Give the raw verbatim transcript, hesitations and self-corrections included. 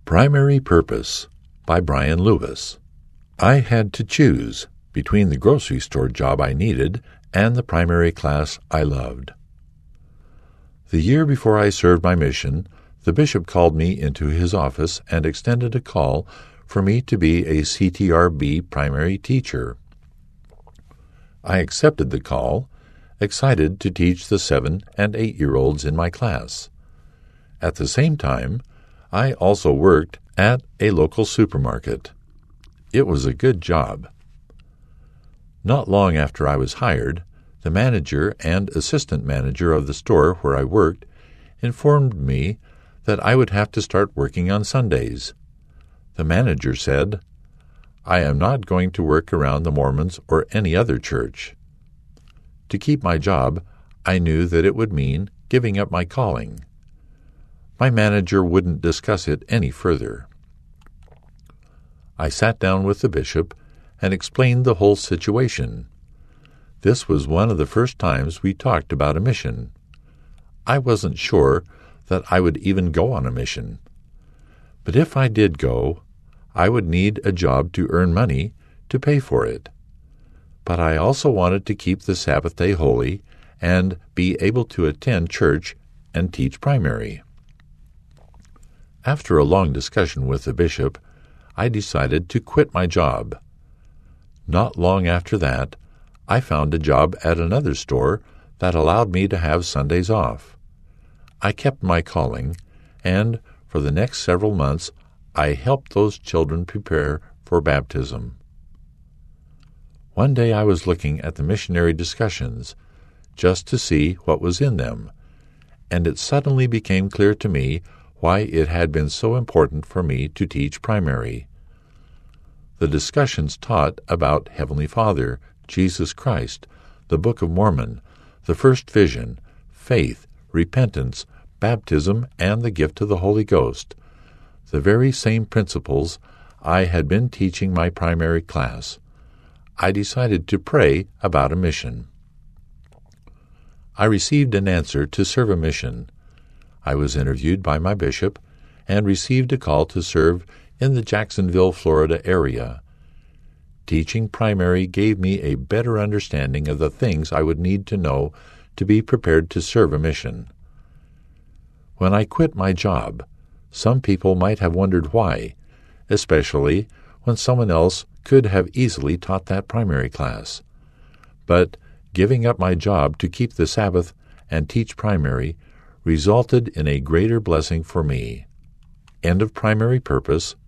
Primary Purpose by Brian Lewis. I had to choose between the grocery store job I needed and the primary class I loved. The year before I served my mission, the bishop called me into his office and extended a call for me to be a C T R B primary teacher. I accepted the call, excited to teach the seven- and eight-year-olds in my class. At the same time, I also worked at a local supermarket. It was a good job. Not long after I was hired, the manager and assistant manager of the store where I worked informed me that I would have to start working on Sundays. The manager said, "I am not going to work around the Mormons or any other church." To keep my job, I knew that it would mean giving up my calling. My manager wouldn't discuss it any further. I sat down with the bishop and explained the whole situation. This was one of the first times we talked about a mission. I wasn't sure that I would even go on a mission. But if I did go, I would need a job to earn money to pay for it. But I also wanted to keep the Sabbath day holy and be able to attend church and teach primary. After a long discussion with the bishop, I decided to quit my job. Not long after that, I found a job at another store that allowed me to have Sundays off. I kept my calling, and for the next several months, I helped those children prepare for baptism. One day I was looking at the missionary discussions, just to see what was in them, and it suddenly became clear to me why it had been so important for me to teach primary. The discussions taught about Heavenly Father, Jesus Christ, the Book of Mormon, the first vision, faith, repentance, baptism, and the gift of the Holy Ghost, the very same principles I had been teaching my primary class. I decided to pray about a mission. I received an answer to serve a mission. I was interviewed by my bishop and received a call to serve in the Jacksonville, Florida area. Teaching primary gave me a better understanding of the things I would need to know to be prepared to serve a mission. When I quit my job, some people might have wondered why, especially when someone else could have easily taught that primary class. But giving up my job to keep the Sabbath and teach primary resulted in a greater blessing for me. End of Primary Purpose